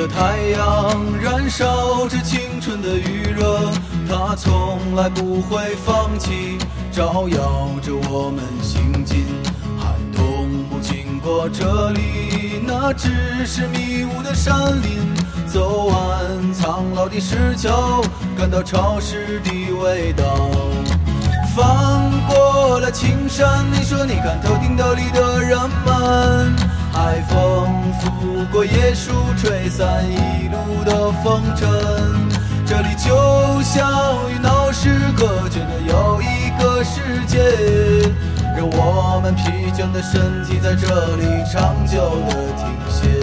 个太阳燃烧着青春的余热，它从来不会放弃，照耀着我们行进。寒冬不经过这里，那只是迷雾的山林。走完苍老的石桥，感到潮湿的味道。翻过了青山，你说你看头顶斗笠的人们，海风拂过椰树，吹散一路的风尘。这里就像与闹市隔绝的又一个世界，让我们疲倦的身体在这里长久的停歇。